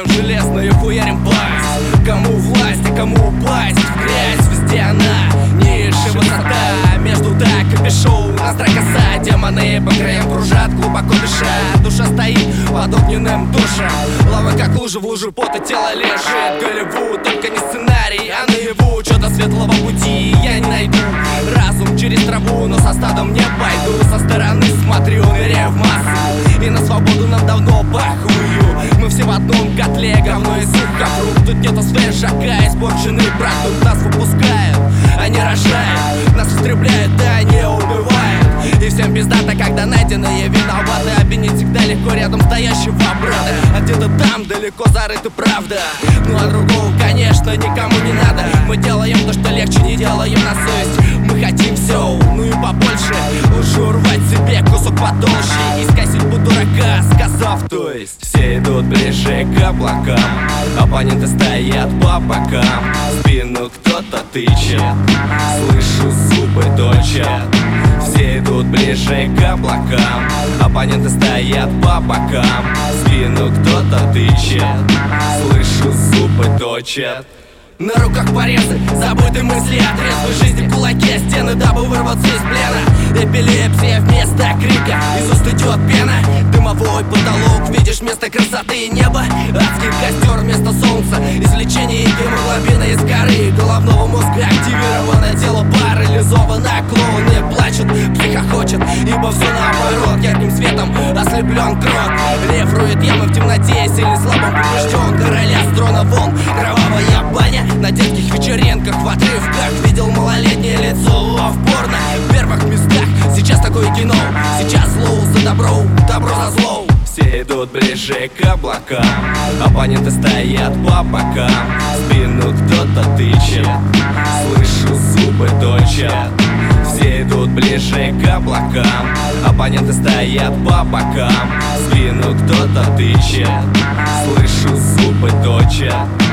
Вступаем в железную, хуярим пасть. Кому власть, а кому упасть в грязь, везде она, ниже высота. Между так и без шоу, нас коса. Демоны по краям кружат, глубоко дыша. Душа стоит под огненным душем. Лава как лужа, в луже пота тело лежит. Голливуд, только не сценарий, а наяву чё-то светлого пути я не найду. Разум через траву, но со стадом не пойду. Со стороны смотрю, ныряю в массы, и на свободу нам давно похую. Мы все в одном котле, говно и сухофрукт. Тут нету свежака, испорченный продукт. Нас выпускают, они рожают, нас истребляют, а они убивают. И всем пиздато, когда найденные виноваты. Обвинить всегда легко рядом стоящего брата. А где-то там далеко зарыта правда. Ну а другого, конечно, никому не надо. Мы делаем то, что легче, не делаем на совесть. Мы хотим все, ну и побольше. Лучше урвать себе кусок потолще и скосить по дурака, сказав то есть. Все идут ближе к облакам, оппоненты стоят по бокам. В спину кто-то тычет, слышу зубы точат. Все идут ближе к облакам, оппоненты стоят по бокам. В спину кто-то тычет, слышу зубы точат. На руках порезы, забытые мысли от трезвой жизни. В кулаке стены, дабы вырваться из плена. Эпилепсия вместо крика, из уст идет пена. Дымовой потолок, видишь вместо красоты небо. Адский костер вместо солнца, излечение гемоглобина из коры головного мозга активировано. Тело парализовано, клоуны плачут, психохочет, ибо все наоборот. Ярким светом ослеплен крот, рефрует ямы в темноте, сильный слабым побежден. Короля с трона вон, кровавая баня. На детских вечеринках, в отрывках видел малолетнее лицо в порно. В первых местах, сейчас такое кино. Сейчас зло за добро, добро за зло. Все идут ближе к облакам, оппоненты стоят по бокам. В спину кто-то тычет, слышу зубы точат. Все идут ближе к облакам, оппоненты стоят по бокам. В спину кто-то тычет, слышу зубы точат.